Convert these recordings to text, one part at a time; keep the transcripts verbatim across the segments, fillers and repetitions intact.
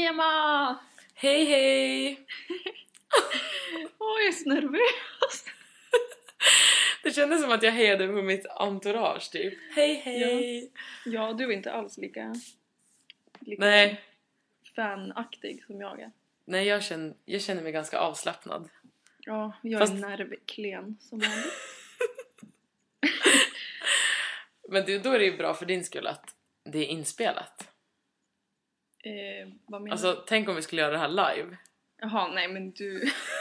Hej Emma! Hej hej! Åh, jag är så nervös. Det kändes som att jag hejade på mitt entourage typ. Hej hej! Ja, ja du är inte alls lika, lika Nej. fanaktig som jag är. Nej, jag känner, jag känner mig ganska avslappnad. Ja, jag Fast... är nervklen som vanligt. Men det, då är det ju bra för din skull att det är inspelat. Eh, vad menar Alltså, du? tänk om vi skulle göra det här live. Jaha, nej men du...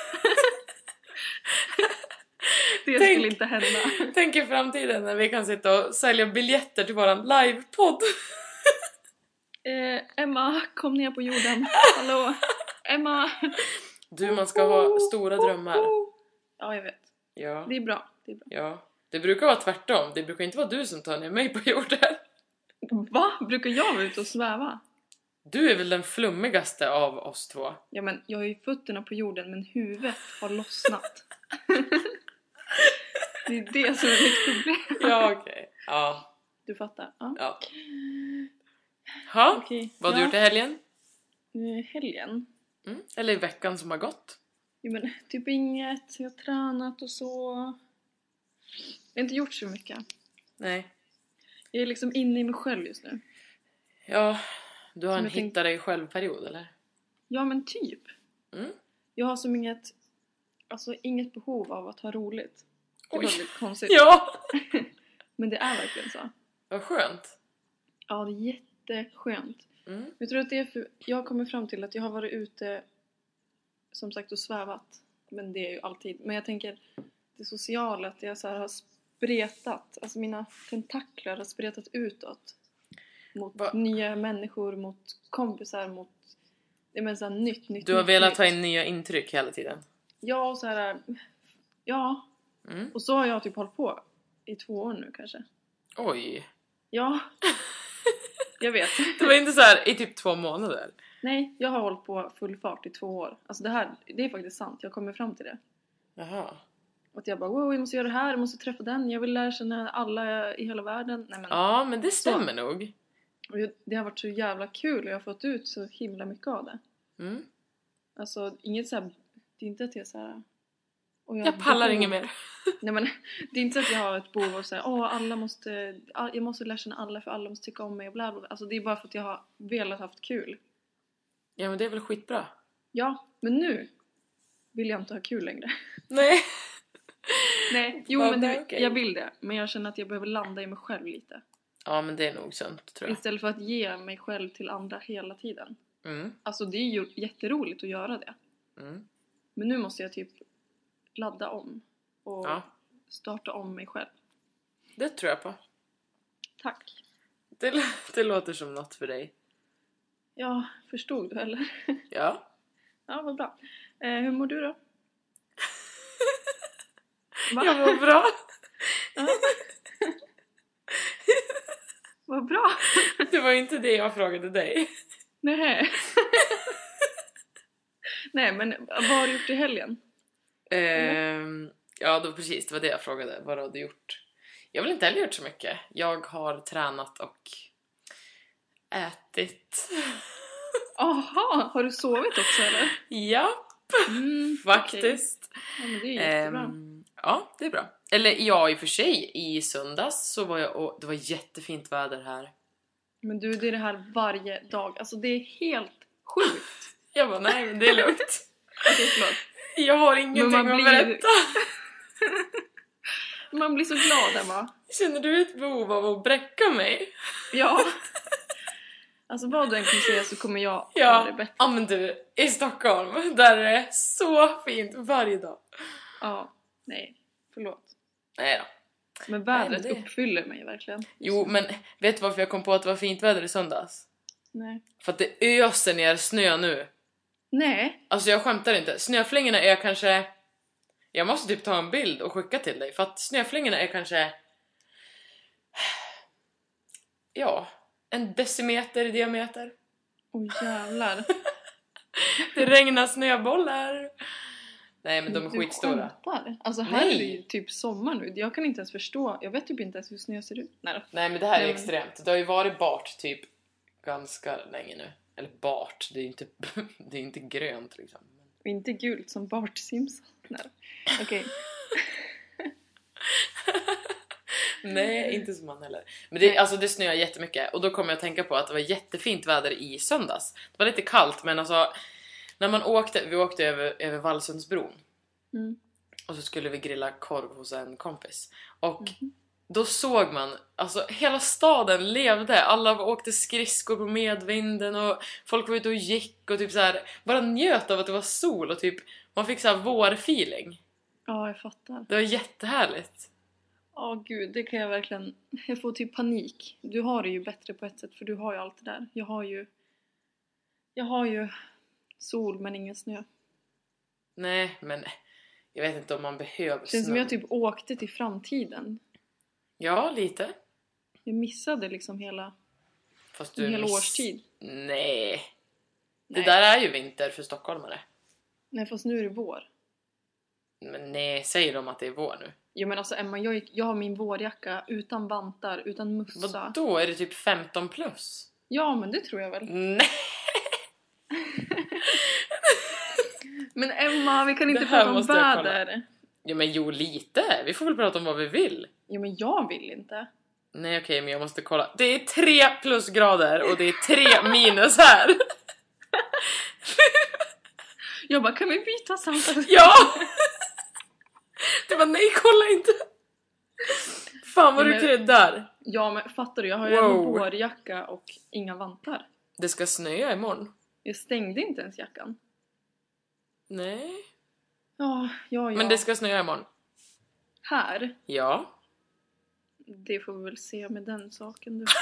det Tänk- skulle inte hända. Tänk i framtiden när vi kan sitta och sälja biljetter till våran livepodd. Eh, Emma, kom ner på jorden. Hallå, Emma. Du, man ska ha stora drömmar. Ja, jag vet. Ja, Det är bra, det är bra. ja. Det brukar vara tvärtom. Det brukar inte vara du som tar ner mig på jorden. Va? Brukar jag vara ute och sväva? Du är väl den flummigaste av oss två. Ja, men jag har ju fötterna på jorden men huvudet har lossnat. Det är det som är mitt problem. Ja, okej. Okay. Ja. Du fattar? Ja. Ja. Ha? Okej. Vad har du Ja. gjort i helgen? Eh, Helgen? Mm. Eller i veckan som har gått? Jo, men typ inget. Jag har tränat och så. Jag har inte gjort så mycket. Nej. Jag är liksom inne i mig själv just nu. Ja, du har Som en jag tänk- hitta dig själv-period, eller? Ja, men typ. Mm. Jag har som inget... Alltså inget behov av att ha roligt. Det Oj. var lite konstigt. Ja! Men det är verkligen så. Vad skönt. Ja, det är jätteskönt. Mm. Jag tror att det är för... Jag har kommit fram till att jag har varit ute... Som sagt och svävat. Men det är ju alltid. Men jag tänker... Det sociala, att jag så här har spretat. Alltså mina tentakler har spretat utåt. Mot Va? nya människor, mot kompisar, mot... Det är så här nytt, nytt, Du har nytt, velat nytt. ta in nya intryck hela tiden. Ja, och så här... Ja. Mm. Och så har jag typ hållit på i två år nu kanske. Oj. Ja. Jag vet. Det var inte så här i typ två månader. Nej, jag har hållit på full fart i två år. Alltså det här, det är faktiskt sant. Jag kommer fram till det. Jaha. Att jag bara, wow, jag måste göra det här, jag måste träffa den. Jag vill lära känna alla i hela världen. Nej, men, Ja, men det stämmer nog. och det har varit så jävla kul och jag har fått ut så himla mycket av det. Mm. Alltså, inget så här, det är inte att jag så här... och Jag pallar behov- inget mer. Nej, men det är inte så att jag har ett behov av att säga, åh, alla måste, all, jag måste lära känna alla för alla måste tycka om mig och bla bla bla. Alltså det är bara för att jag har velat haft kul. Ja, men det är väl skitbra. Ja, men nu vill jag inte ha kul längre. Nej. Nej, jo Ja, men det det, är okej. jag vill det. Men jag känner att jag behöver landa i mig själv lite. Ja, men det är nog sunt, tror jag. Istället för att ge mig själv till andra hela tiden. Mm. Alltså det är ju jätteroligt att göra det. Mm. Men nu måste jag typ ladda om. Och Ja, starta om mig själv. det tror jag på. Tack. Det, det låter som något för dig. Ja, förstod du eller? Ja. Ja, vad bra. Eh, hur mår du då? Va? Jag mår bra. Ja. Vad bra. Det var inte det jag frågade dig. Nej. Nej, men vad har du gjort i helgen? Ehm, ja, då precis. Det var det jag frågade. Vad har du gjort? Jag har väl inte heller gjort så mycket. Jag har tränat och ätit. Aha, har du sovit också eller? Ja, Mm, faktiskt. okej. Ja, men det är jättebra. Ehm, ja, det är bra. Eller ja, i och för sig. I söndags så var jag och det var jättefint väder här. Men du, det är det här varje dag. Alltså det är helt sjukt. Jag bara, nej men det är lugnt. Okej, förlåt. Jag har ingenting man att blir- berätta. Man blir så glad, Emma. Känner du ett behov av att bräcka mig? Ja. Alltså vad du än kommer säga så kommer jag ha det Ja, bättre. ja men du, i Stockholm, där är det så fint varje dag. Ja, nej, förlåt. Nej då. Men vädret Nej, men det- uppfyller mig verkligen. Jo, men vet du varför jag kom på att det var fint väder i söndags? Nej. För att det öser ner snö nu. Nej. Alltså jag skämtar inte. Snöflingorna är kanske... Jag måste typ ta en bild och skicka till dig. För att snöflingorna är kanske... Ja, en decimeter i diameter. Åh jävlar. Det regnar snöbollar. Nej, men de är Du skitstora. skämtar? Alltså här Nej. är det ju typ sommar nu. Jag kan inte ens förstå. Jag vet typ inte ens hur snö ser ut. Nej då. Nej, men det här är Nej, men- extremt. Det har ju varit bart typ ganska länge nu. Eller Bart, det är inte, det är inte grönt liksom. Och inte gult som Bart Simpson. Nej. Okej. Nej, inte som han heller. Men det, alltså, det snöar jättemycket. Och då kommer jag att tänka på att det var jättefint väder i söndags. Det var lite kallt, men alltså när man åkte, vi åkte över, över Vallsundsbron. Mm. Och så skulle vi grilla korv hos en kompis. Och Mm. då såg man, alltså hela staden levde. Alla åkte skridskor på medvinden och folk var ute och gick och typ så här, bara njöt av att det var sol och typ man fick så här vårfeeling. Ja, jag fattar. Det var jättehärligt. Ja, gud, det kan jag verkligen... Jag får typ panik. Du har det ju bättre på ett sätt, för du har ju allt det där. Jag har ju... Jag har ju sol, men ingen snö. Nej, men jag vet inte om man behöver Det känns snö. som jag typ åkte till framtiden. Ja, lite. Jag missade liksom hela... Fast En du hel miss- årstid. Nej. Det Nej. där är ju vinter för stockholmare. Nej, fast nu är det vår. Men nej, säger de att det är vår nu? Jo, men alltså Emma, jag, gick, jag har min vårjacka utan vantar, utan mussa. Vad då är det typ femton plus? Ja, men det tror jag väl. Nej. Men Emma, vi kan inte Det här prata om måste jag kolla. väder. Ja, men jo, lite. Vi får väl prata om vad vi vill. Jo, men jag vill inte. Nej, okej, men jag måste kolla. Det är tre plusgrader och det är tre minus här. Jag bara, kan vi byta samtal? Ja! Det var nej, kolla inte. Fan vad Ja, du men- kryddar. Ja, men fattar du? Jag har ju Wow. en vårjacka och inga vantar. Det ska snöa imorgon. Jag stängde inte ens jackan. Nej. Ja, ja, ja. Men det ska snöa imorgon. Här, Ja. det får vi väl se med den saken du.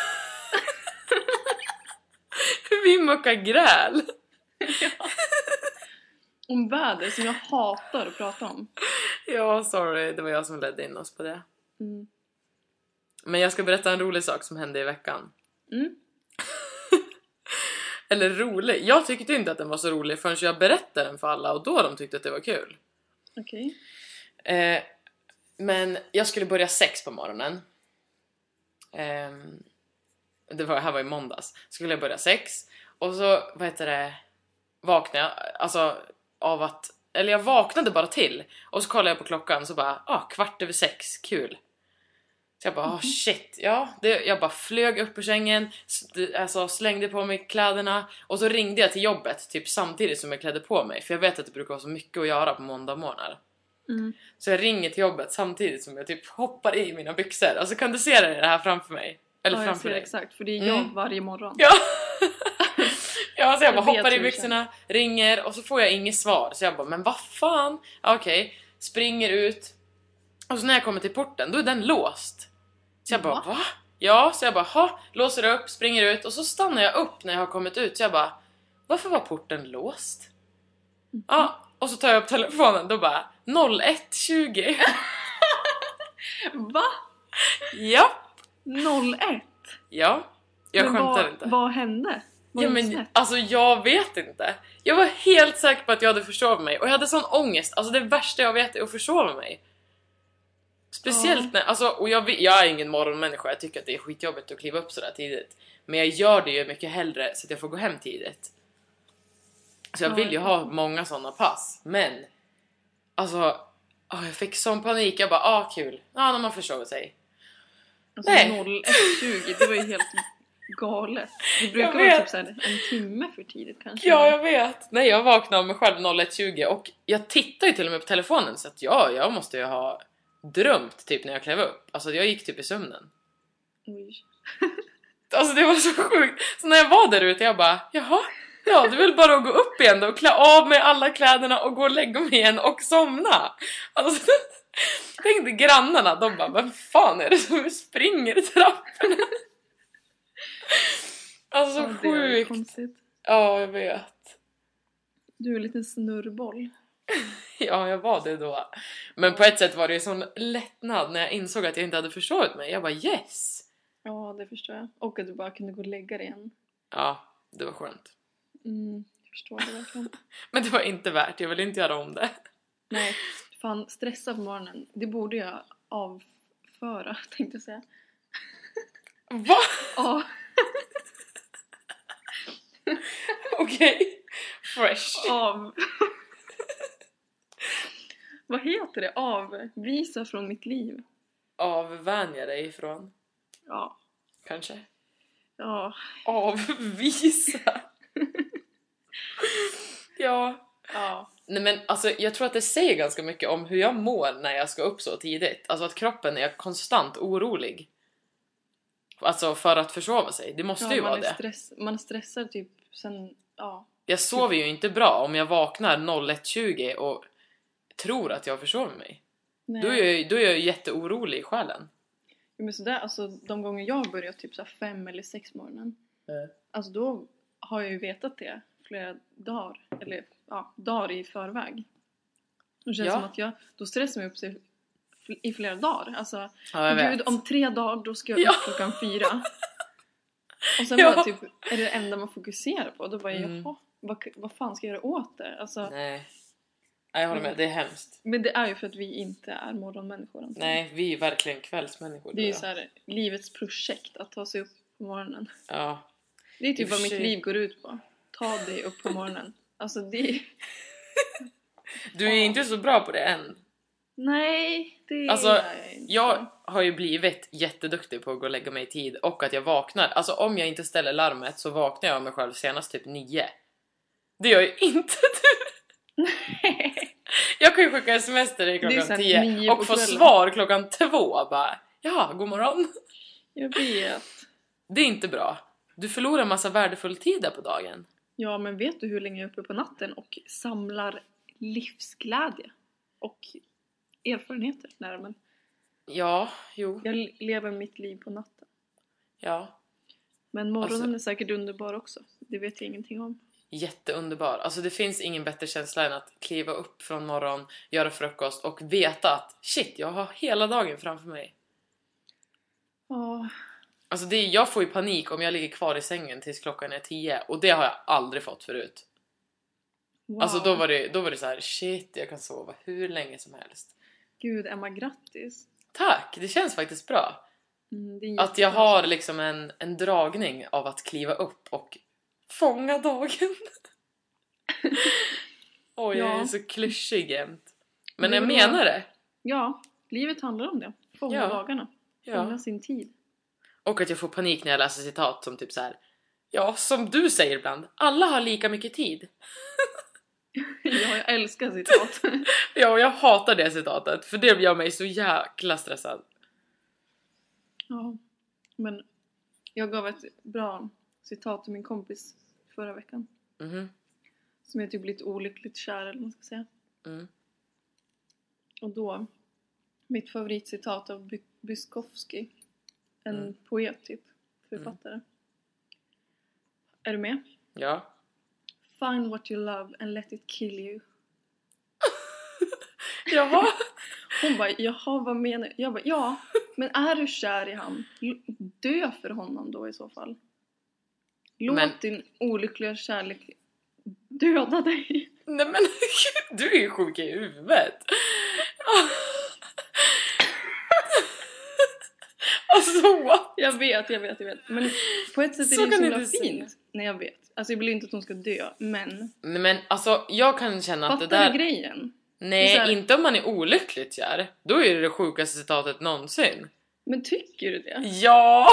Vi muckar gräl. Om väder som jag hatar att prata om. Ja, sorry. Det var jag som ledde in oss på det. Mm. Men jag ska berätta en rolig sak som hände i veckan. Mm. Eller rolig. Jag tyckte inte att den var så rolig förrän jag berättade den för alla. Och då de tyckte att det var kul. Okej. Eh, men jag skulle börja sex på morgonen. Eh, det var, här var i måndags. Skulle jag börja sex. Och så, vad heter det, vaknade jag. Alltså av att, eller jag vaknade bara till. Och så kollade jag på klockan så bara, ah, kvart över sex, kul. Så jag bara, oh shit, ja. Det, jag bara flög upp ur sängen, s- alltså slängde på mig kläderna. Och så ringde jag till jobbet, typ samtidigt som jag klädde på mig. För jag vet att det brukar vara så mycket att göra på måndag morgnar. Mm. Så jag ringer till jobbet samtidigt som jag typ hoppar i mina byxor. Alltså kan du se det här framför mig? Eller Ja, jag framför ser dig? exakt. För det är Mm. jag varje morgon. Ja! Ja, så jag bara Jag vet hoppar i hur det byxorna, ringer och så får jag inget svar. Så jag bara, men vad fan? Ja, okej, springer ut. Och så när jag kommer till porten, då är den låst. Så jag bara, Va? va? Ja, så jag bara, ha, låser upp, springer ut. Och så stannar jag upp när jag har kommit ut. Så jag bara, varför var porten låst? Ja, och så tar jag upp telefonen, då bara noll ett tjugo. Va? Ja, noll ett? ja. Jag Men skämtar vad, inte. Vad hände? Vad Ja, gick men snett? alltså jag vet inte. Jag var helt säker på att jag hade försovit mig. Och jag hade sån ångest. Alltså det värsta jag vet är att försova mig. Speciellt Ja. när, alltså, och jag, vet- jag är ingen morgonmänniska. Jag tycker att det är skitjobbigt att kliva upp sådär tidigt. Men jag gör det ju mycket hellre så att jag får gå hem tidigt. Så jag Ja, vill ju jag ha många sådana pass. Men alltså, åh, jag fick sån panik. Jag bara, ah kul. Ja, när man försovit sig. Alltså Nej. noll ett tjugo, det var ju helt galet. Det brukar Jag vara vet. typ såhär en timme för tidigt kanske. Ja, jag vet. Nej, jag vaknade av mig själv noll ett tjugo och jag tittar ju till och med på telefonen så att ja, jag måste ju ha drömt typ när jag klev upp. Alltså jag gick typ i sömnen. Oj. Alltså det var så sjukt. Så när jag var där ute, jag bara, jaha, ja, det är väl bara att gå upp igen då och klä av mig alla kläderna och gå och lägga mig igen och somna. Alltså, tänkte grannarna, de bara, vem fan är det som springer i trapporna? Alltså så Ja, det är sjukt. konstigt. Ja, jag vet. Du är en liten snurrboll. Ja, jag var det då. Men på ett sätt var det ju sån lättnad när jag insåg att jag inte hade försovit mig. Jag bara, yes! Ja, det förstår jag. Och att du bara kunde gå och lägga dig igen. Ja, det var skönt. Mm, jag förstår det verkligen. Men det var inte värt, jag vill inte göra om det. Nej, fan, stressa på morgonen. Det borde jag avföra, tänkte jag säga. Va? Ja. Okej. Okay. Fresh. Av... Vad heter det? Avvisa från mitt liv. Avvänja dig ifrån. Ja. Kanske. Ja. Avvisa. Ja. Ja. Nej men alltså jag tror att det säger ganska mycket om hur jag mår när jag ska upp så tidigt. Alltså att kroppen är konstant orolig. Alltså för att försova sig. Det måste ja, ju man vara är det. Stress, man stressar typ sen, ja. Jag sover ju inte bra om jag vaknar noll ett tjugo och tror att jag försover mig. Nej. Då är, jag, då är jag jätteorolig i själen. Ja, men sådär, alltså de gånger jag börjar typ så här fem eller sex morgonen. Mm. Alltså då har jag ju vetat det flera dagar. Eller ja, dagar i förväg. Det känns Ja. som att jag, då stressar mig upp sig i flera dagar. Alltså, Ja, jag gud, vet. om tre dagar då ska jag Ja. upp klockan fyra. Och sen Ja. bara typ, är det det enda man fokuserar på. Då bara, Mm. jaha, vad, vad fan ska jag göra åt det? Alltså, Nej. Nej, jag håller med. Det är hemskt. men det är ju för att vi inte är morgonmänniskor. Antar. Nej, vi är verkligen kvällsmänniskor. Det är ju tror så jag. här, livets projekt att ta sig upp på morgonen. Ja. Det är I och typ för vad mitt sig. liv går ut på. Ta dig upp på morgonen. Alltså det är... Du är inte så bra på det än. Nej, det Alltså, är jag inte. Jag har ju blivit jätteduktig på att gå och lägga mig i tid. Och att jag vaknar. Alltså om jag inte ställer larmet så vaknar jag av mig själv senast typ nio. Det gör ju inte du. Jag kan ju skicka sms till dig Det är klockan så här tio nio och på få kvällen. svar klockan två. Bara, ja, god morgon. Jag vet. Det är inte bra. Du förlorar massa värdefull tid där på dagen. Ja, men vet du hur länge jag är uppe på natten och samlar livsglädje och erfarenheter? Nej, men Ja, jo, jag lever mitt liv på natten. ja. Men morgonen Alltså- är säkert underbar också. Det vet jag ingenting om. Jätteunderbar. Alltså det finns ingen bättre känsla än att kliva upp från morgon, göra frukost och veta att shit, jag har hela dagen framför mig. Ja, Alltså det, jag får ju panik om jag ligger kvar i sängen tills klockan är tio och det har jag aldrig fått förut. wow. Alltså då var det, då var det så här, shit, jag kan sova hur länge som helst. Gud, Emma, grattis. Tack, det känns faktiskt bra. Mm, det är Att jag jättebra. har liksom en, en dragning av att kliva upp och fånga dagen. Oj, jag är Ja. så klyschig jämt. Men Det är jag bra. menar det. Ja, livet handlar om det. Fånga Ja. dagarna. Fånga Ja. sin tid. Och att jag får panik när jag läser citat som typ så här. Ja, som du säger ibland. Alla har lika mycket tid. Ja, jag älskar citat. Ja, och jag hatar det citatet. För det gör mig så jäkla stressad. Ja, men jag gav ett bra citat till min kompis förra veckan. Mhm. Som är typ lite olyckligt kär, eller vad man ska säga. Mm. Och då, mitt favoritcitat av By- Byskovsky. En Mm. poet typ, författare. Är du med? Ja. Find what you love and let it kill you. Jaha. Hon bara, jaha, vad menar du? Jag bara, ja, men är du kär i han? L- Dö för honom då i så fall. Låt Men- din olyckliga kärlek döda dig. Nej men du är ju sjuk i huvudet. Alltså what? Jag vet, jag vet, jag vet. Men på ett sätt är Så det ju så kan himla du inte säga. fint. Nej, jag vet. Alltså jag vill inte att hon ska dö, men... Nej men alltså jag kan känna att Fattar det där... du grejen? Nej, Det är så här- inte om man är olyckligt kär. Då är det det sjukaste citatet någonsin. Men tycker du det? Ja!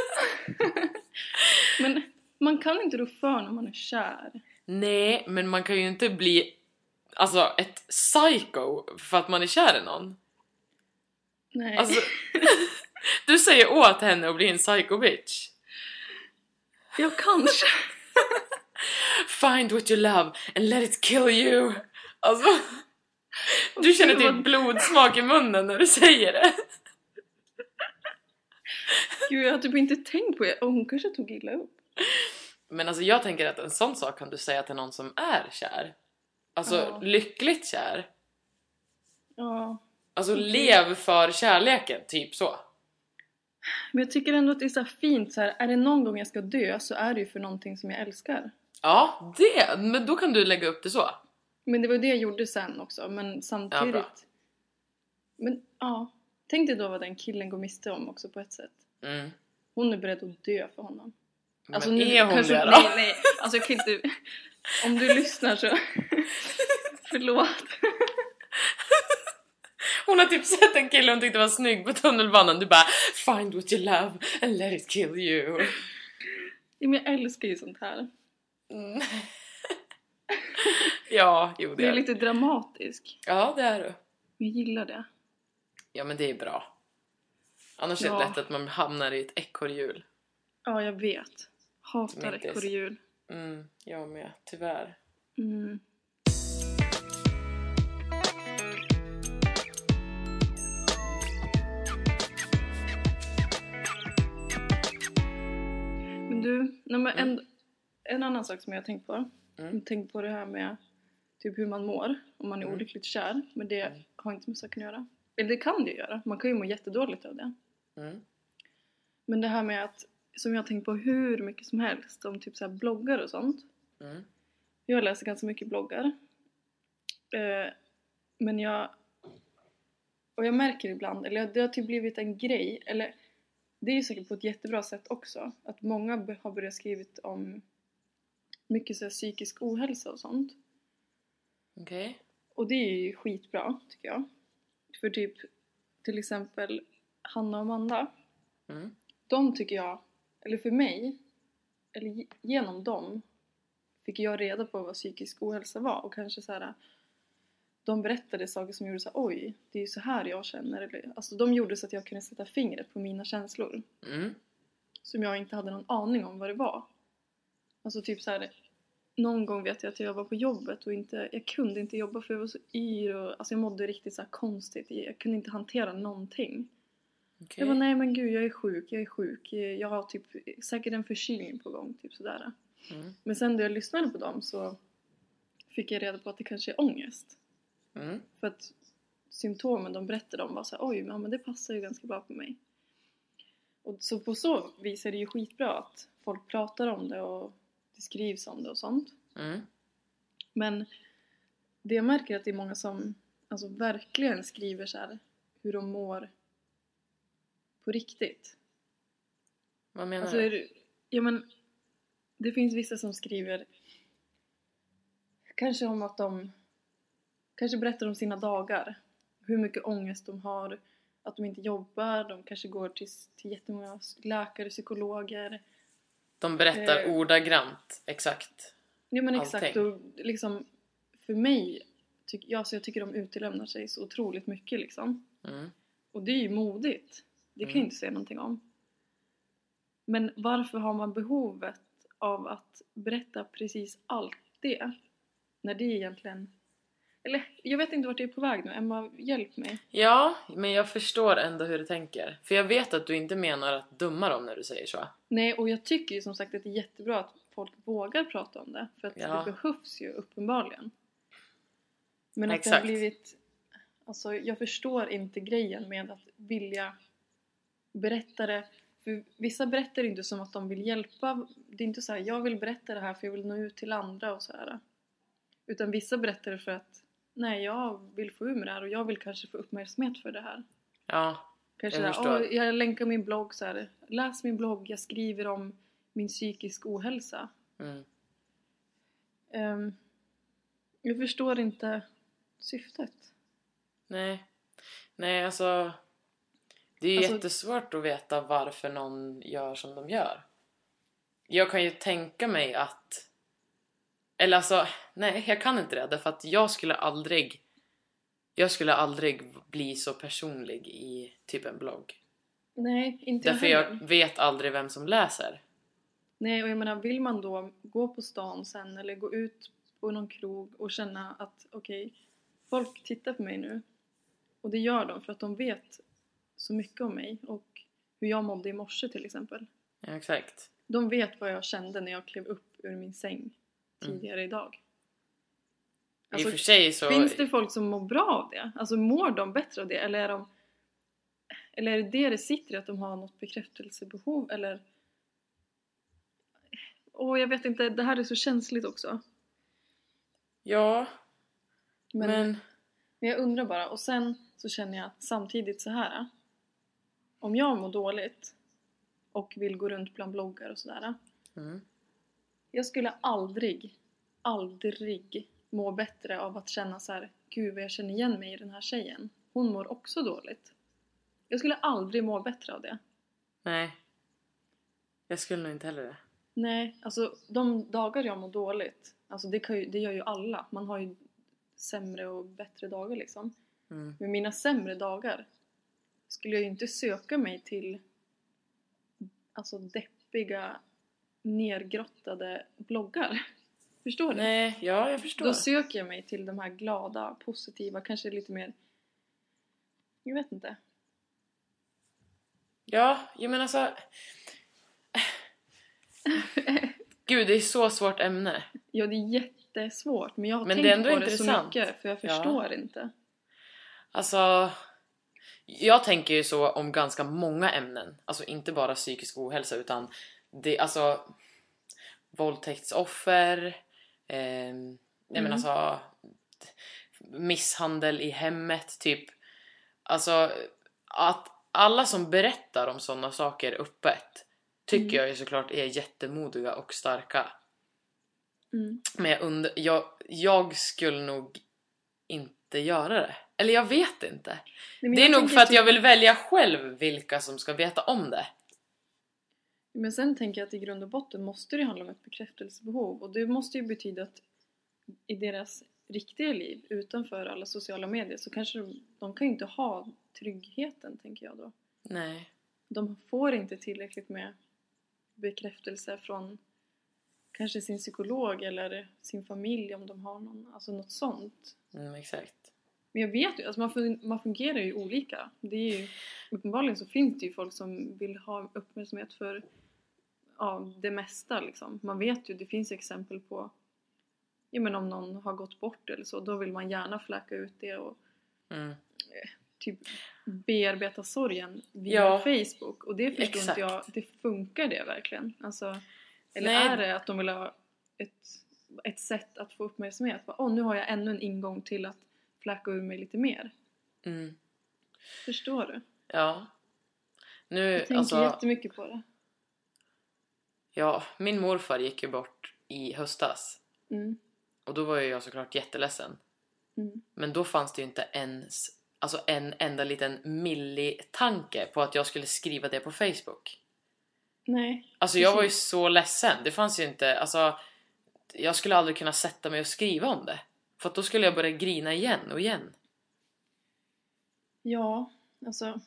Men man kan inte rå för när man är kär. Nej, men man kan ju inte bli alltså ett psycho för att man är kär i någon. Nej. Alltså, du säger åt henne att bli en psycho bitch. Jag kanske. Find what you love and let it kill you. Alltså, du känner Gud, typ vad- blodsmak i munnen när du säger det. Gud, jag har typ inte tänkt på det. Och hon kanske tog illa upp. Men alltså jag tänker att en sån sak kan du säga till någon som är kär. Alltså Ja. lyckligt kär. Ja. Alltså Okej. lev för kärleken, typ så. Men jag tycker ändå att det är så här fint. Så här, är det någon gång jag ska dö så är det ju för någonting som jag älskar. Ja, det, men då kan du lägga upp det så. Men det var det jag gjorde sen också. Men samtidigt... Ja, bra. Men ja. Tänk dig då vad den killen går miste om också på ett sätt. Mm. Hon är beredd att dö för honom. Men Alltså nu, är hon kanske, det då? nej, nej. Alltså jag kan inte... Om du lyssnar så... Förlåt. Hon har typ sett en kille hon tyckte var snygg på tunnelbanan. Du bara, find what you love and let it kill you. Ja, men jag älskar ju sånt här. Mm. Ja, jo det Jag är är lite dramatisk. Ja, det är du. Men jag gillar det. Ja, men det är bra. Annars är Ja. det lätt att man hamnar i ett ekorrhjul. Ja, jag vet. Som Hatar inte är så- ekorrhjul. Mm, jag med, tyvärr. Mm. Men du, nej men en, en annan sak som jag har tänkt på. Mm. Jag har tänkt på det här med typ hur man mår om man är Mm. olyckligt kär. Men det Mm. har inte med saken att göra. Eller det kan det ju göra. Man kan ju må jättedåligt av det. Mm. Men det här med att, som jag har tänkt på hur mycket som helst om typ så här bloggar och sånt. Mm. Jag läser ganska mycket bloggar. Eh, men jag... Och jag märker ibland, eller det har typ blivit en grej. Eller det är ju säkert på ett jättebra sätt också. Att många b- har börjat skrivit om mycket så här psykisk ohälsa och sånt. Okej. Och det är ju skitbra tycker jag. För typ till exempel Hanna och Amanda. Mm. De tycker jag, eller för mig, eller ge- genom dem fick jag reda på vad psykisk ohälsa var. Och kanske så här, de berättade saker som gjorde så här, oj, det är ju så här jag känner. Eller, alltså de gjorde så att jag kunde sätta fingret på mina känslor. Mm. Som jag inte hade någon aning om vad det var. Alltså typ så här, någon gång vet jag att jag var på jobbet och inte, jag kunde inte jobba för jag var så yr och alltså jag mådde riktigt så här konstigt. Jag kunde inte hantera någonting. Okej. Jag bara, nej men gud, jag är sjuk, jag är sjuk. Jag har typ säkert en förkylning på gång, typ sådär. Mm. Men sen när jag lyssnade på dem så fick jag reda på att det kanske är ångest. Mm. För att symptomen de berättade om var så här, oj, men det passar ju ganska bra på mig. Och så på så vis är det ju skitbra att folk pratar om det och det skrivs om det och sånt. Mm. Men det jag märker är att det är många som alltså verkligen skriver så här hur de mår på riktigt. Vad menar Alltså, du? är det, ja men det finns vissa som skriver kanske om att de kanske berättar om sina dagar. Hur mycket ångest de har, att de inte jobbar, de kanske går till, till jättemånga läkare, psykologer. De berättar eh, ordagrant, exakt. Ja men exakt, allting. och liksom för mig, tyck, ja, så jag tycker de utelämnar sig så otroligt mycket liksom. Mm. Och det är ju modigt, det kan Mm. jag inte säga någonting om. Men varför har man behovet av att berätta precis allt det? När det egentligen... Eller, jag vet inte vart det är på väg nu. Emma, hjälp mig. Ja, men jag förstår ändå hur du tänker. För jag vet att du inte menar att döma dem när du säger så. Nej, och jag tycker ju som sagt att det är jättebra att folk vågar prata om det. För att Ja. det behövs ju uppenbarligen. Men att det Exakt. har blivit... Alltså, jag förstår inte grejen med att vilja berätta det. För vissa berättar inte som att de vill hjälpa. Det är inte så här, jag vill berätta det här för jag vill nå ut till andra och så här. Utan vissa berättar det för att nej, jag vill få ur med det här och jag vill kanske få uppmärksamhet för det här. Ja, Kanske jag jag, förstår. där, jag länkar min blogg så här. Läs min blogg, jag skriver om min psykisk ohälsa. mm. Um, jag förstår inte syftet. Nej. Nej, alltså... Det är Alltså- jättesvårt att veta varför någon gör som de gör. Jag kan ju tänka mig att... Eller alltså, nej, jag kan inte det. Därför att jag skulle aldrig... Jag skulle aldrig bli så personlig i typ en blogg. Nej, inte jag Därför heller. jag vet aldrig vem som läser. Nej, och jag menar, vill man då gå på stan sen eller gå ut på någon krog och känna att okej, folk tittar på mig nu. Och det gör de för att de vet så mycket om mig och hur jag mådde i morse till exempel. Ja, exakt. De vet vad jag kände när jag klev upp ur min säng tidigare idag. I Alltså, och för sig så... finns det folk som mår bra av det? Alltså mår de bättre av det? Eller är de... Eller är det det det sitter i att de har något bekräftelsebehov? Eller... Åh, jag vet inte. Det här är så känsligt också. Ja, Men, men... men jag undrar bara. Och sen så känner jag att samtidigt så här. Om jag mår dåligt och vill gå runt bland bloggar och sådär. Mm. Jag skulle aldrig, aldrig må bättre av att känna så här: gud vad jag känner igen mig i den här tjejen. Hon mår också dåligt. Jag skulle aldrig må bättre av det. Nej. Jag skulle nog inte heller det. Nej, alltså de dagar jag mår dåligt, alltså det, kan ju, det gör ju alla. Man har ju sämre och bättre dagar liksom. Mm. Men mina sämre dagar skulle jag ju inte söka mig till alltså deppiga, nergrottade bloggar. Förstår du? Nej, ja jag förstår. Då söker jag mig till de här glada, positiva, kanske lite mer... Jag vet inte. Ja, jag menar så... Gud, det är så svårt ämne. Ja, det är jättesvårt. Men jag har Men tänkt det är ändå på intressant. det så mycket. För jag förstår Ja. inte. Alltså... Jag tänker ju så om ganska många ämnen. Alltså inte bara psykisk ohälsa utan... Det, alltså... Våldtäktsoffer... Eh, mm. Nej men alltså... Misshandel i hemmet, typ. Alltså... Att alla som berättar om sådana saker öppet... Tycker Mm. jag ju såklart är jättemodiga och starka. Mm. Men jag, und- jag, jag skulle nog inte göra det. Eller jag vet inte. Nej, men det är jag nog tänker för att typ- jag vill välja själv vilka som ska veta om det. Men sen tänker jag att i grund och botten måste det handla om ett bekräftelsebehov. Och det måste ju betyda att i deras riktiga liv utanför alla sociala medier så kanske de, de kan ju inte ha tryggheten, tänker jag då. Nej. De får inte tillräckligt med bekräftelse från kanske sin psykolog eller sin familj om de har någon, alltså något sånt. Mm, exakt. Men jag vet ju, alltså man, fun- man fungerar ju olika. Det är ju, uppenbarligen så finns det ju folk som vill ha uppmärksamhet för ja, det mesta liksom. Man vet ju, det finns ju exempel på, ja men om någon har gått bort eller så, då vill man gärna fläcka ut det och Mm. typ bearbeta sorgen via Ja, Facebook. Och det förstår exakt. inte jag, det funkar det verkligen? Alltså, eller Nej. är det att de vill ha ett, ett sätt att få uppmärksamhet? Åh, oh, nu har jag ännu en ingång till att fläcka ur mig lite mer. Mm. Förstår du? Ja. Nu, Jag tänker alltså, jättemycket på det. ja, min morfar gick ju bort i höstas. Mm. Och då var ju jag såklart jätteledsen. Mm. Men då fanns det ju inte ens alltså en enda liten millitanke på att jag skulle skriva det på Facebook. Nej. Alltså jag var ju precis. så ledsen. Det fanns ju inte, alltså jag skulle aldrig kunna sätta mig och skriva om det. För att då skulle jag börja grina igen och igen. Ja, alltså.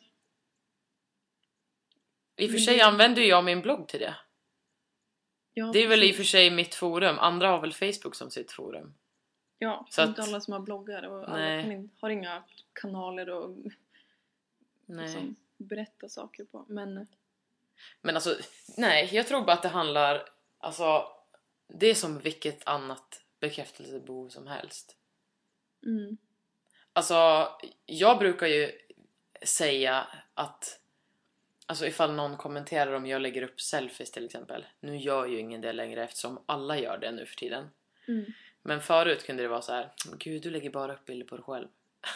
I och för Men sig det- använder ju jag min blogg till det. Ja, Det är väl i och precis. för sig mitt forum. Andra har väl Facebook som sitt forum. Ja, så så inte att- alla som har bloggar och alla Nej. kan in, har inga kanaler och Nej. liksom, berätta saker på. Men Men alltså, nej, jag tror bara att det handlar, alltså, det är som vilket annat bekräftelsebehov som helst. mm, Alltså, jag brukar ju säga att, alltså ifall någon kommenterar om jag lägger upp selfies till exempel. Nu gör ju ingen det längre eftersom alla gör det nu för tiden. mm, Men förut kunde det vara så här: gud, du lägger bara upp bilder på dig själv.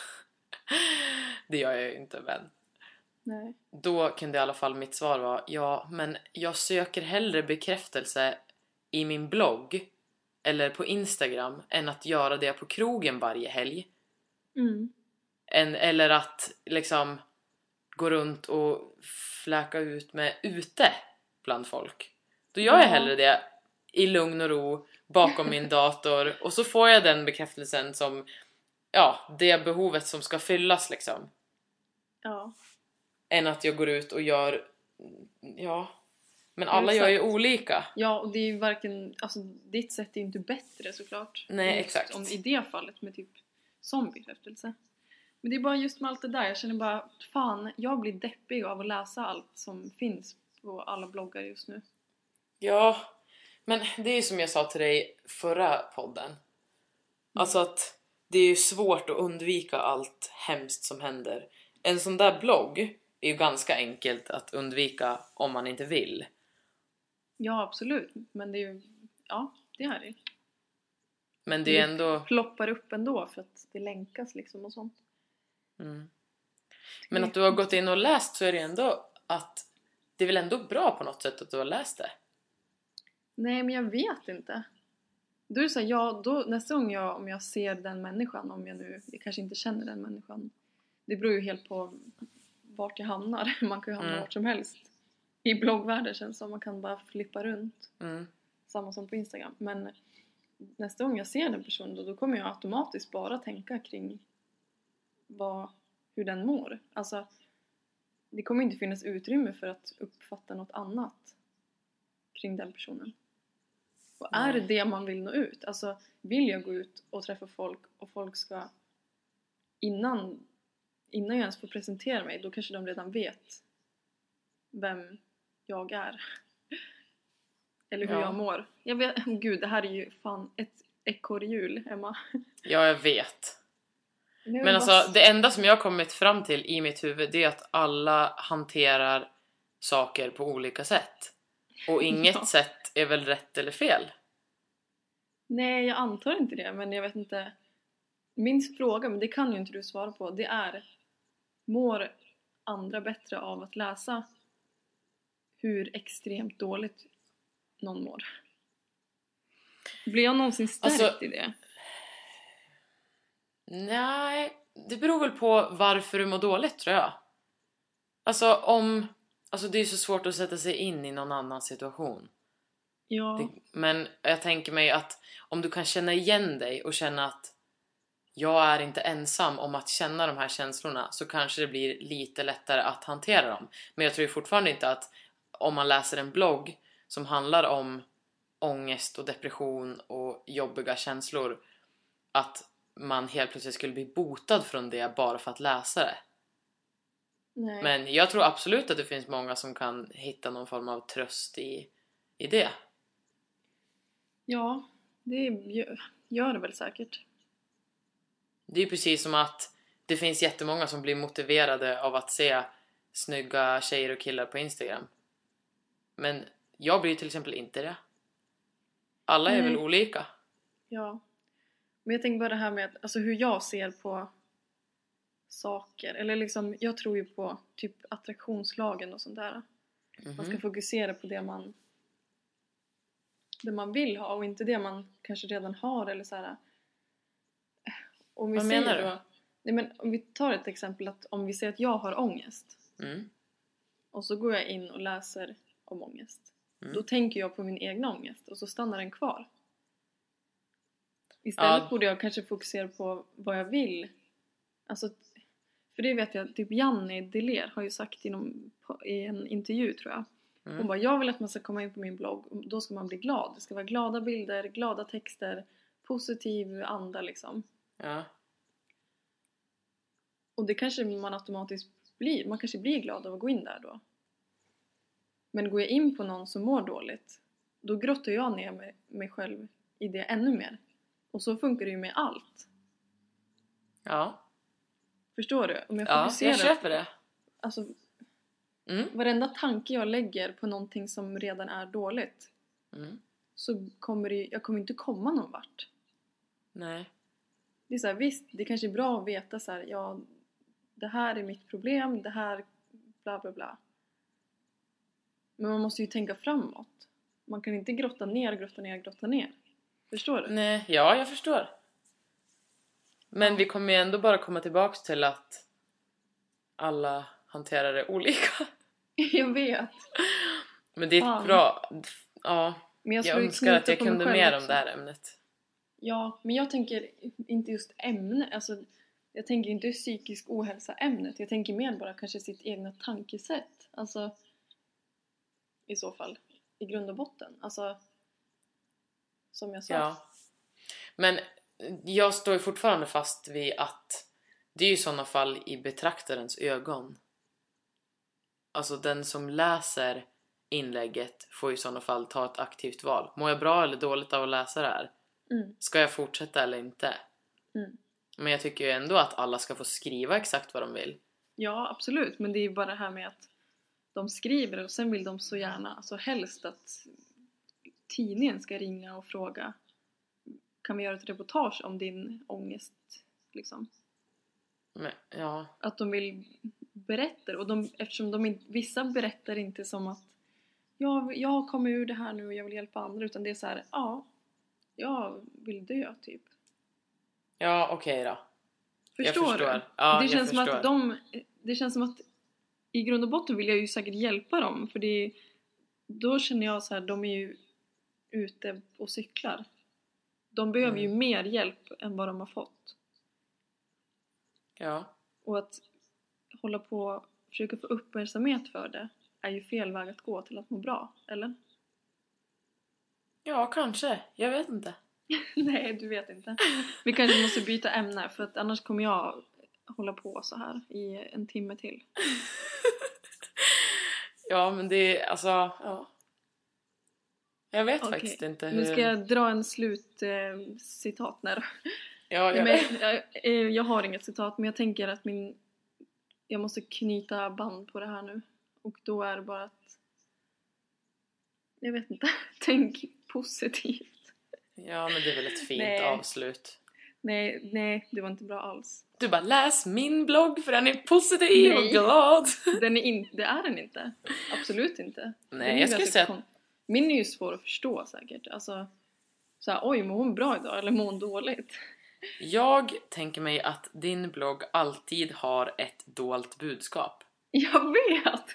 Det gör jag ju inte, men nej. då kunde i alla fall mitt svar vara: ja, men jag söker hellre bekräftelse i min blogg eller på Instagram än att göra det på krogen varje helg. Mm. En, eller att liksom gå runt och fläka ut med ute bland folk. Då gör jag Ja. hellre det i lugn och ro bakom min dator och så får jag den bekräftelsen som, ja, det behovet som ska fyllas liksom. Ja. Än att jag går ut och gör, ja, men alla Exakt. gör ju olika. Ja, och det är ju varken, alltså ditt sätt är ju inte bättre såklart. Nej, Just exakt. Om, I det fallet med typ sån bekräftelse. Men det är bara just med allt det där, jag känner bara, fan, jag blir deppig av att läsa allt som finns på alla bloggar just nu. Ja, men det är ju som jag sa till dig förra podden. Alltså att det är ju svårt att undvika allt hemskt som händer. En sån där blogg är ju ganska enkelt att undvika om man inte vill. Ja, absolut. Men det är ju, ja, det är det. Men det är ändå... Ploppar upp ändå för att det länkas liksom och sånt. Mm. Men att du har gått in och läst, så är det ändå att det är väl ändå bra på något sätt att du har läst det. Nej, men jag vet inte. Då är det så här, ja, då, nästa gång jag, om jag ser den människan, om jag nu, jag kanske inte känner den människan. Det beror ju helt på vart jag hamnar. Man kan ju hamna Mm. vart som helst. I bloggvärlden känns det som man kan bara flippa runt. Mm. Samma som på Instagram. Men nästa gång jag ser den personen då, då kommer jag automatiskt bara tänka kring vad, hur den mår. Alltså, det kommer inte finnas utrymme för att uppfatta något annat kring den personen. Och är det Nej. det man vill nå ut? Alltså, vill jag gå ut och träffa folk och folk ska innan, innan jag ens får presentera mig, då kanske de redan vet vem jag är. Eller hur Ja. jag mår. Jag vet, gud, det här är ju fan ett ekorrhjul, Emma. Ja, jag vet. Nu är Men det alltså, bara- det enda som jag har kommit fram till i mitt huvud, det är att alla hanterar saker på olika sätt. Och inget Ja. sätt är väl rätt eller fel. Nej, jag antar inte det, men jag vet inte. Min fråga, men det kan ju inte du svara på, det är: mår andra bättre av att läsa hur extremt dåligt någon mår? Blir jag någonsin stärkt Alltså- i det? Nej, det beror väl på varför du mår dåligt, tror jag. Alltså om... Alltså det är så svårt att sätta sig in i någon annan situation. Ja, Det, men jag tänker mig att om du kan känna igen dig och känna att jag är inte ensam om att känna de här känslorna, så kanske det blir lite lättare att hantera dem. Men jag tror fortfarande inte att om man läser en blogg som handlar om ångest och depression och jobbiga känslor, att man helt plötsligt skulle bli botad från det bara för att läsa det. nej. Men jag tror absolut att det finns många som kan hitta någon form av tröst i, i det. Ja, det gör, gör det väl säkert. Det är precis som att det finns jättemånga som blir motiverade av att se snygga tjejer och killar på Instagram. Men jag blir till exempel inte det. Alla är Nej. väl olika. Ja. Men jag tänker bara det här med att, alltså hur jag ser på saker. Eller liksom, jag tror ju på typ attraktionslagen och sånt där. Man ska Mhm. fokusera på det man det man vill ha och inte det man kanske redan har eller så här. Om vi Vad säger menar du? då, nej men om vi tar ett exempel att om vi säger att jag har ångest Mm. och så går jag in och läser om ångest. Mm. Då tänker jag på min egna ångest och så stannar den kvar. Istället Ja. borde jag kanske fokusera på vad jag vill. Alltså, för det vet jag, typ Janne Deler har ju sagt i, någon, i en intervju tror jag. Hon Mm. bara, jag vill att man ska komma in på min blogg och då ska man bli glad. Det ska vara glada bilder, glada texter, positiv anda liksom. Ja. Och det kanske man automatiskt blir. Man kanske blir glad av att gå in där då. Men går jag in på någon som mår dåligt, då grottar jag ner mig, mig själv i det ännu mer. Och så funkar det ju med allt. Ja. Förstår du? Om jag Ja, fokuserar, jag köper det. alltså Mm. varenda tanke jag lägger på någonting som redan är dåligt, Mm. så kommer det, jag kommer inte komma någon vart. Nej. Det är så här, visst, det kanske är bra att veta så här, ja, det här är mitt problem, det här bla bla bla. Men man måste ju tänka framåt. Man kan inte grotta ner, grotta ner, grotta ner. Förstår du? Nej, ja, jag förstår. Men Ja. vi kommer ju ändå bara komma tillbaks till att alla hanterar det olika. Jag vet. Men det är Fan. bra. Ja, Men jag, jag skulle önskar att knyta jag på mig kunde själv mer om också. det här ämnet. Ja, men jag tänker inte just ämne. Alltså, jag tänker inte psykisk ohälsa ämnet. Jag tänker mer bara kanske sitt egna tankesätt. Alltså, i så fall. I grund och botten. Alltså, som jag sa. Ja. Men jag står ju fortfarande fast vid att det är ju i sådana fall i betraktarens ögon. Alltså den som läser inlägget får i sådana fall ta ett aktivt val. Mår jag bra eller dåligt av att läsa det här? Mm. Ska jag fortsätta eller inte? Mm. Men jag tycker ju ändå att alla ska få skriva exakt vad de vill. Ja, absolut. Men det är ju bara det här med att de skriver och sen vill de så gärna, alltså helst att tidningen ska ringa och fråga, kan vi göra ett reportage om din ångest liksom. Men, ja. Att de vill berätta, och de, eftersom de inte, vissa berättar inte som att jag, jag kommer ur det här nu och jag vill hjälpa andra. Utan det är så här, ja, jag vill dö typ. Ja, okej då. Förstår, jag förstår. du? Ja, det jag känns förstår. som att de, det känns som att i grund och botten vill jag ju säkert hjälpa dem. För det, då känner jag så här, de är ju ute och cyklar. De behöver Mm. ju mer hjälp än vad de har fått. Ja. Och att hålla på och försöka få uppmärksamhet för det är ju fel väg att gå till att må bra, eller? Ja, kanske. Jag vet inte. Nej, du vet inte. Vi kanske måste byta ämne för att annars kommer jag hålla på så här i en timme till. Ja, men det är alltså... Ja. Jag vet Okej. faktiskt inte hur... Nu ska jag dra en slut eh, citat när. Ja, jag... Men, jag, eh, jag har inget citat, men jag tänker att min jag måste knyta band på det här nu. Och då är det bara att jag vet inte, tänk positivt. Ja, men det är väl ett fint Nej. avslut. Nej, nej, det var inte bra alls. Du bara, läs min blogg för den är positiv Nej. och glad. Den är in, det är den inte. Absolut inte. Nej, Den är jag skulle ganska säga att- kon- Min är ju svår att förstå säkert. Alltså, så här, oj, mår hon bra idag eller mår hon dåligt? Jag tänker mig att din blogg alltid har ett dolt budskap. Jag vet!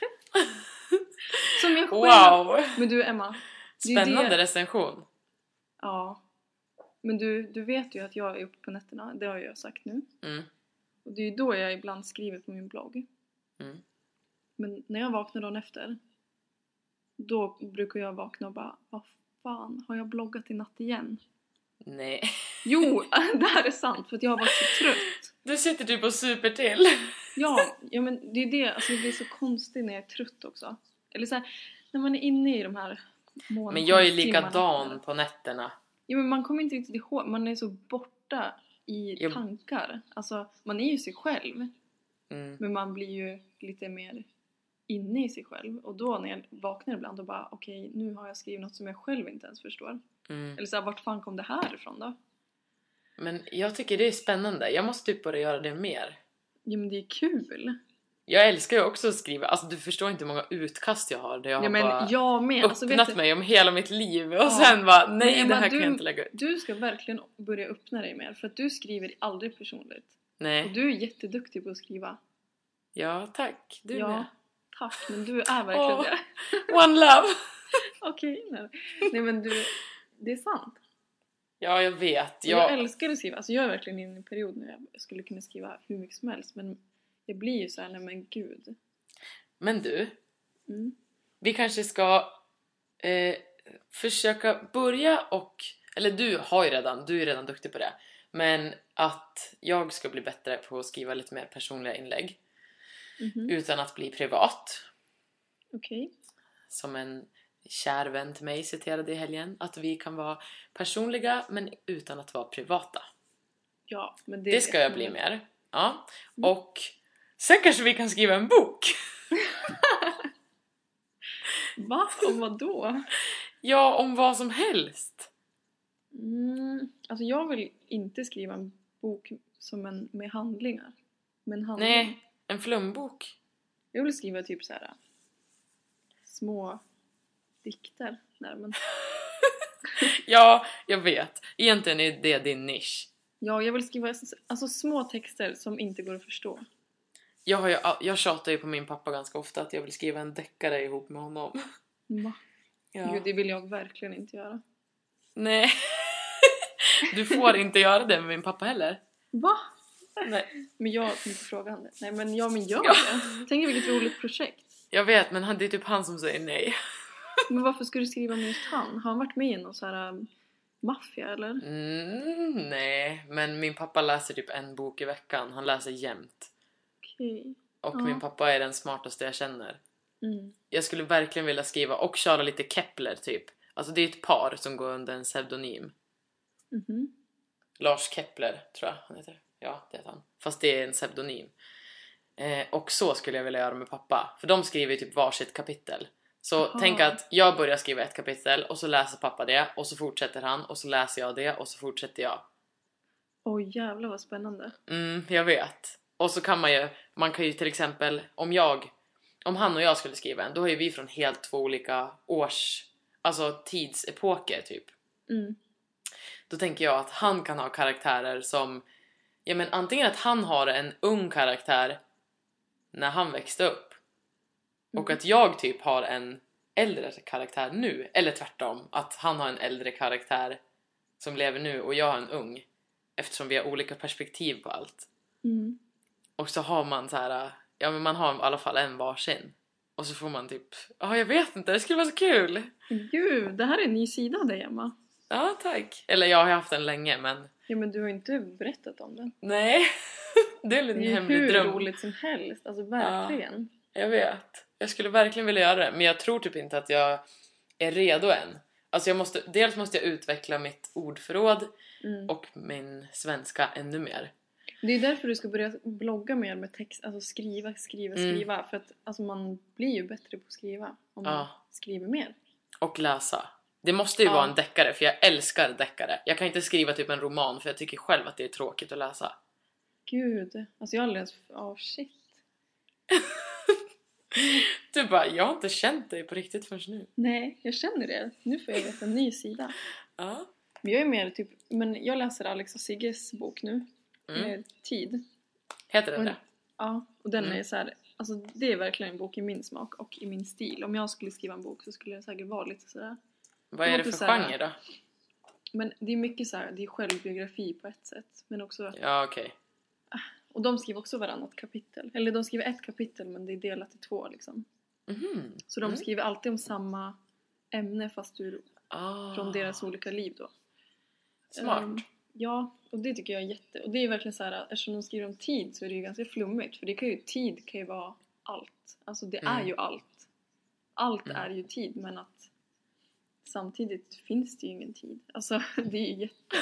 Som jag själv... Wow! Men du, Emma. det är ju Spännande det- recension. Ja. Men du, du vet ju att jag är uppe på nätterna. Det har jag sagt nu. Mm. Och det är ju då jag ibland skriver på min blogg. Mm. Men när jag vaknar dagen efter, då brukar jag vakna och bara, vad fan, har jag bloggat i natt igen? Nej. Jo, det här är sant, för att jag har varit så trött. Du sitter typ och super till. Ja, ja men det är det, alltså det blir så konstigt när jag är trött också. Eller så här, när man är inne i de här månaderna. Men jag är likadan på nätterna. Ja, men man kommer inte riktigt ihåg, man är så borta i Jag- tankar. Alltså, man är ju sig själv. Mm. Men man blir ju lite mer inne i sig själv. Och då när jag vaknar ibland och bara, okej, okay, nu har jag skrivit något som jag själv inte ens förstår. Mm. Eller så här, vart fan kom det här ifrån då? Men jag tycker det är spännande. Jag måste typ börja göra det mer. Ja, men det är kul. Jag älskar ju också att skriva. Alltså du förstår inte hur många utkast jag har. Där jag Ja, har men bara jag med. Alltså, vet öppnat du, mig om hela mitt liv. Och Ja. sen bara, Men nej Emma, det här kan du- jag inte lägga ut. du ska verkligen börja öppna dig mer. För att du skriver aldrig personligt. Och Nej. du är jätteduktig på att skriva. Ja, tack. Du ja, med. tack. Men du är verkligen Åh. det. One love. Okej, nej. nej men du, det är sant. Ja, jag vet. Jag, Jag... älskar att skriva. Alltså jag är verkligen i en period när jag skulle kunna skriva hur mycket som helst. Men jag blir ju så här, nej men gud. Men du, Mm. vi kanske ska eh, försöka börja och... Eller du har ju redan, du är redan duktig på det. Men att jag ska bli bättre på att skriva lite mer personliga inlägg. Mhm. Utan att bli privat. Okej. Som en kär vän till mig citerade i helgen. Att vi kan vara personliga men utan att vara privata. Ja, men det, Det ska vet jag man bli väl. mer. Ja. Mm. Och sen kanske vi kan skriva en bok. Va? Om vad då? Ja, om vad som helst. Mm. Alltså jag vill inte skriva en bok som en, med handlingar. Med en handling. Nej, en flumbok. Jag vill skriva typ så här små dikter. Nej, men, Ja, jag vet. Egentligen är det din nisch. ja, jag vill skriva alltså, små texter som inte går att förstå. Jag, har ju, jag tjatar ju på min pappa ganska ofta att jag vill skriva en deckare ihop med honom. Va? Ja. Gud, det vill jag verkligen inte göra. Nej. Du får inte göra det med min pappa heller. Va? Nej. Men jag kommer inte fråga honom. Nej, men ja, men gör Ja. det. Tänk vilket roligt projekt. Jag vet, men han- det är typ han som säger nej. Men varför ska du skriva med just han? Har han varit med i någon så här um, maffia, eller? Mm, nej, men min pappa läser typ en bok i veckan. Han läser jämt. Okej. Och Ja. min pappa är den smartaste jag känner. Mm. Jag skulle verkligen vilja skriva och köra lite Kepler typ. Alltså det är ett par som går under en pseudonym. Mhm. Lars Kepler tror jag han heter. Ja, det heter han. Fast det är en pseudonym. Eh, och så skulle jag vilja göra med pappa. För de skriver ju typ varsitt kapitel. Så Aha. tänk att jag börjar skriva ett kapitel och så läser pappa det. Och så fortsätter han och så läser jag det och så fortsätter jag. Oj, jävlar vad spännande. Mm, jag vet. Och så kan man ju, man kan ju till exempel, om jag om han och jag skulle skriva en, då är ju vi från helt två olika års, alltså tidsepoker typ. Mm. Då tänker jag att han kan ha karaktärer som, ja men antingen att han har en ung karaktär när han växte upp. Mm. Och att jag typ har en äldre karaktär nu. Eller tvärtom, att han har en äldre karaktär som lever nu och jag har en ung. Eftersom vi har olika perspektiv på allt. Mm. Och så har man så här, ja men man har i alla fall en varsin. Och så får man typ, ja jag vet inte, det skulle vara så kul. Gud, det här är en ny sida av dig, Emma. Ja tack. Eller jag har haft den länge men... Ja, men du har inte berättat om den. Nej, det är en Det är ju hemlig hur dröm. roligt som helst, alltså verkligen. Jag vet. Jag skulle verkligen vilja göra det. Men jag tror typ inte att jag är redo än. Alltså jag måste, dels måste jag utveckla mitt ordförråd Mm. och min svenska ännu mer. Det är därför du ska börja blogga mer med text, alltså skriva, skriva, Mm. skriva. För att alltså, man blir ju bättre på att skriva om man Ja. skriver mer. Och läsa. Det måste ju Ja. vara en deckare, för jag älskar deckare. Jag kan inte skriva typ en roman, för jag tycker själv att det är tråkigt att läsa. Gud, alltså jag har aldrig ens... Åh, oh, shit. Du bara, jag har inte känt dig på riktigt förrän nu. Nej, jag känner det. Nu får jag veta en ny sida. Ja. Men jag är mer typ... Men jag läser Alex och Sigges bok nu. Mm. Med Tid. Heter den Och, det? ja, och den Mm. är så här... Alltså det är verkligen en bok i min smak och i min stil. Om jag skulle skriva en bok så skulle det säkert vara lite sådär. Vad är det för låter så här- genre då? Men det är mycket så här, det är självbiografi på ett sätt. Men också... Ja, okej. Och de skriver också varannat kapitel. Eller de skriver ett kapitel men det är delat i två liksom. Mhm. Så de Mm. skriver alltid om samma ämne fast ur, Ah. från deras olika liv då. Smart. Ehm, ja, och det tycker jag är jätte... Och det är verkligen så här, eftersom de skriver om tid så är det ju ganska flummigt. För det kan ju, tid kan ju vara allt. Alltså det är Mm. ju allt. Allt Mm. är ju tid men att samtidigt finns det ju ingen tid. Alltså det är ju jätte...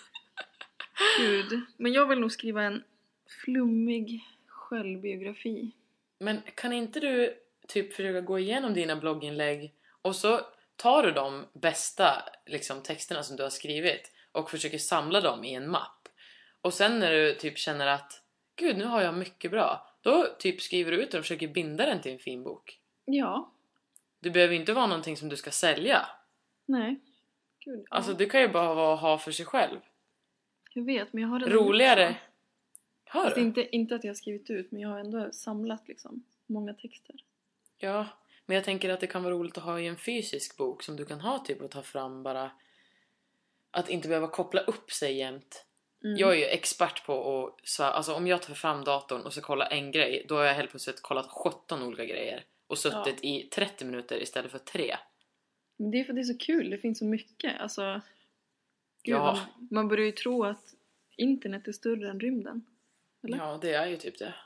Gud. Men jag vill nog skriva en flummig självbiografi. Men kan inte du typ försöka gå igenom dina blogginlägg och så tar du de bästa liksom, texterna som du har skrivit och försöker samla dem i en mapp. Och sen när du typ känner att gud, nu har jag mycket bra, då typ skriver du ut den och försöker binda den till en fin bok. Ja. Du behöver inte vara någonting som du ska sälja. Nej. Gud, ja. Alltså det kan ju bara vara att ha för sig själv. Jag vet, men jag har redan Roligare. gjort så. Hör Fast du? inte, inte att jag har skrivit ut, men jag har ändå samlat liksom många texter. Ja, men jag tänker att det kan vara roligt att ha i en fysisk bok som du kan ha typ och ta fram bara. Att inte behöva koppla upp sig jämt. Mm. Jag är ju expert på att svära. Alltså om jag tar fram datorn och så kollar en grej, då har jag helt plötsligt kollat sjutton olika grejer. Och suttit i trettio minuter istället för tre. Men det är för att det är så kul, det finns så mycket. Alltså, gud, Ja. man, man börjar ju tro att internet är större än rymden. Eller? Ja, det är ju typ det.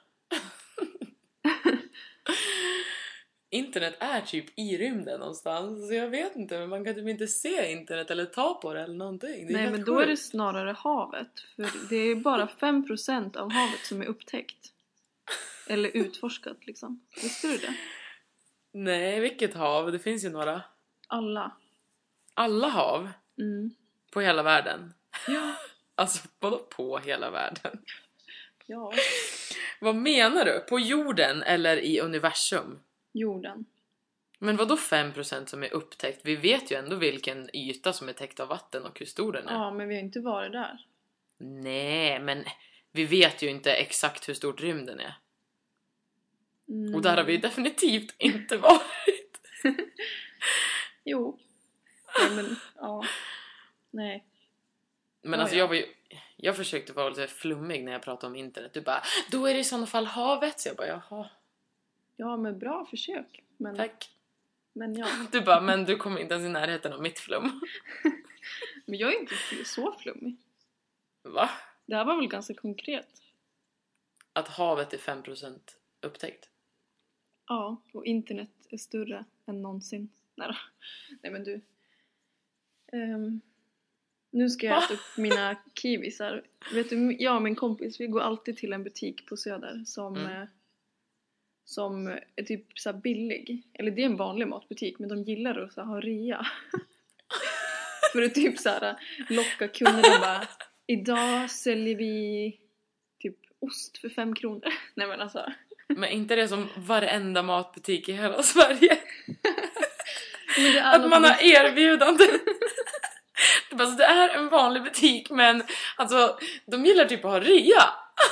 Internet är typ i rymden någonstans. Så jag vet inte, men man kan typ inte se internet eller ta på det eller någonting. Det är Nej, helt men då är det sjukt. snarare havet. För det är bara fem procent av havet som är upptäckt. Eller utforskat liksom. Visste du det? Nej, vilket hav? Det finns ju några. Alla. Alla hav Mm. på hela världen. Ja. Alltså, vadå på hela världen? Ja. Vad menar du? På jorden eller i universum? Jorden. Men vadå fem procent som är upptäckt? Vi vet ju ändå vilken yta som är täckt av vatten och hur stor den är. Ja, men vi har inte varit där. Nej, men vi vet ju inte exakt hur stort rymden är. Mm. Och där har vi definitivt inte varit. Jo. Nej, men ja. Nej. Men Ja, alltså ja. jag var ju... Jag försökte vara lite flummig när jag pratade om internet. Du bara, då är det i sådana fall havet. Så jag bara, jaha, Ja, men bra försök. Men, tack. men ja. Du bara, men du kommer inte ens i närheten av mitt flum. Men jag är inte så flummig. Va? Det här var väl ganska konkret. Att havet är fem procent upptäckt. Ja, och internet är större än någonsin. Nej, då. Nej men du. Ehm, nu ska jag Va? äta upp mina kiwisar. Vet du, jag och min kompis, vi går alltid till en butik på Söder som, Mm. eh, som är typ så här billig. Eller det är en vanlig matbutik, men de gillar att så här ha rea. För att typ så här locka kunder och bara, idag säljer vi typ ost för fem kronor. Nej men alltså. Men inte det som varenda matbutik i hela Sverige. Men det är Att man har erbjudande. Det, bara, så det är en vanlig butik, men alltså, de gillar typ att ha rea.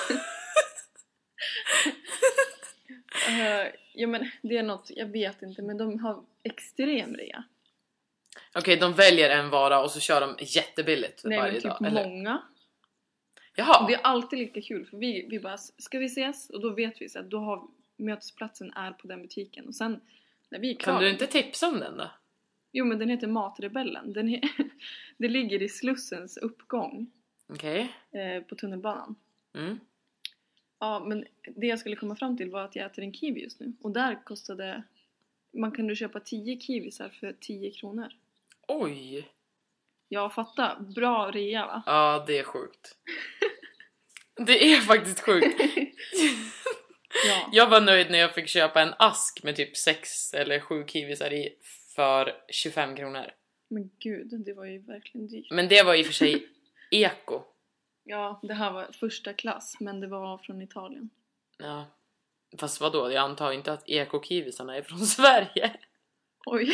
Uh, ja men det är något, jag vet inte, men de har extrem rea. Okej, okay, de väljer en vara och så kör de jättebilligt Nej, varje men typ dag. Eller? många. Jaha. Och det är alltid lika kul, för vi, vi bara, ska vi ses? Och då vet vi så att då har mötesplatsen är på den butiken. Och sen när vi är klara, kan du inte tipsa om den då? Jo, men den heter Matrebellen. Den är, det ligger i Slussens uppgång. Okej. Okay. Eh, på tunnelbanan. Mm. Ja, men det jag skulle komma fram till var att jag äter en kiwi just nu. Och där kostade... Man kunde köpa tio kiwisar för tio kronor. Oj! Ja, fatta. Bra rea, va? Ja, det är sjukt. Det är faktiskt sjukt. Ja. Jag var nöjd när jag fick köpa en ask med typ sex eller sju kiwisar i för tjugofem kronor. Men gud, det var ju verkligen dyrt. Men det var i och för sig eko. Ja, det här var första klass, men det var från Italien. Ja. Fast vadå? Jag antar inte att eko-kiwisarna är från Sverige. Oj.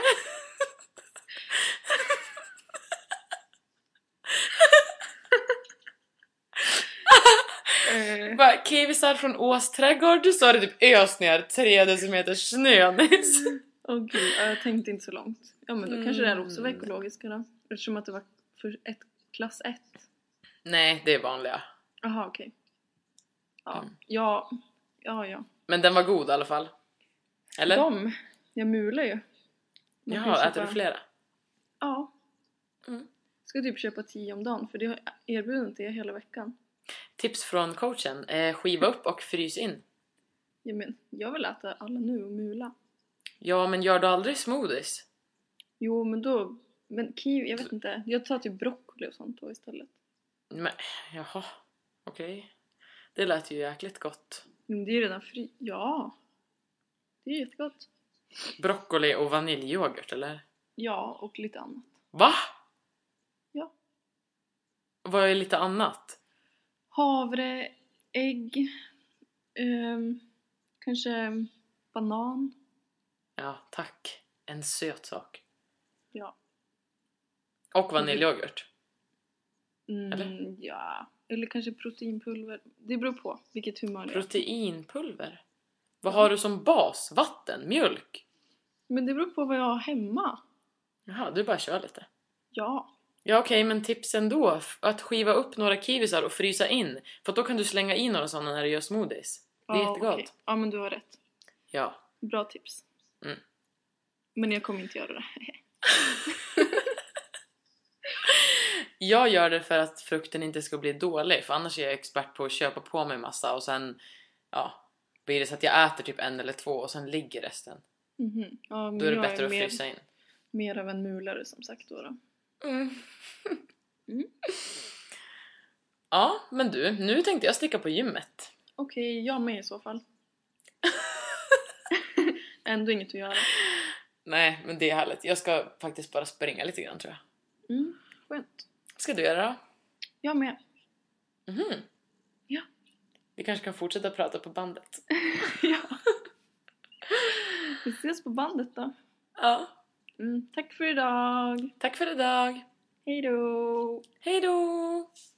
Bara, kiwisar från Ås trädgård, så har det typ ös ner tre decimeter snö nyss. Åh oh, gud, jag tänkte inte så långt. Ja, men då Mm. kanske det är också var ekologiska då. Eftersom att det var för ett, klass ett. Nej, det är vanliga. Jaha, okej. Okay. Ja, Mm. ja, ja, ja. Men den var god i alla fall. Eller? De, jag mular ju. Man kan Jaha, köpa... äter du flera? Ja. Mm. Ska typ köpa tio om dagen, för det har erbjudit det hela veckan. Tips från coachen. Eh, skiva upp och frys in. Ja, men jag vill äta alla nu och mula. Ja, men gör du aldrig smoothies? Jo, men då... Men kiwi, jag vet inte. Jag tar typ broccoli och sånt då istället. Men, jaha. Okej. Okay. Det lät ju jäkligt gott. Men det är ju redan fri... Ja. Det är jättegott. Broccoli och vaniljyoghurt, eller? Ja, och lite annat. Va? Ja. Vad är lite annat? Havre, ägg, um, kanske banan. Ja, tack. En söt sak. Ja. Och vaniljyoghurt. Mm, eller? Ja. Eller kanske proteinpulver. Det beror på vilket humör det är. Proteinpulver? Vad har du som bas? Vatten? Mjölk? Men det beror på vad jag har hemma. Jaha, du bara kör lite. Ja. Ja, okej, okay, men tips ändå. Att skiva upp några kiwisar och frysa in. För då kan du slänga in några sådana när du gör smoothies. Det är Ja, jättegott. okay. Ja, men du har rätt. Ja. Bra tips. Mm. Men jag kommer inte göra det. Jag gör det för att frukten inte ska bli dålig. För annars är jag expert på att köpa på mig massa. Och sen, ja, blir det så att jag äter typ en eller två och sen ligger resten. Mm-hmm. Ja, men då är det jag bättre är att mer, frysa in. mer av en mulare som sagt då. då. Mm. Mm. Ja, men du, nu tänkte jag sticka på gymmet. Okej, okay, jag med i så fall. Ändå inget att göra. Nej, men det är härligt. Jag ska faktiskt bara springa lite grann, tror jag. Mm, skönt. Ska du göra då? Jag med. Mhm. Ja. Vi kanske kan fortsätta prata på bandet. Ja. Vi ses på bandet då. Ja. Mm, tack för idag. Tack för idag. Hej då. Hej då.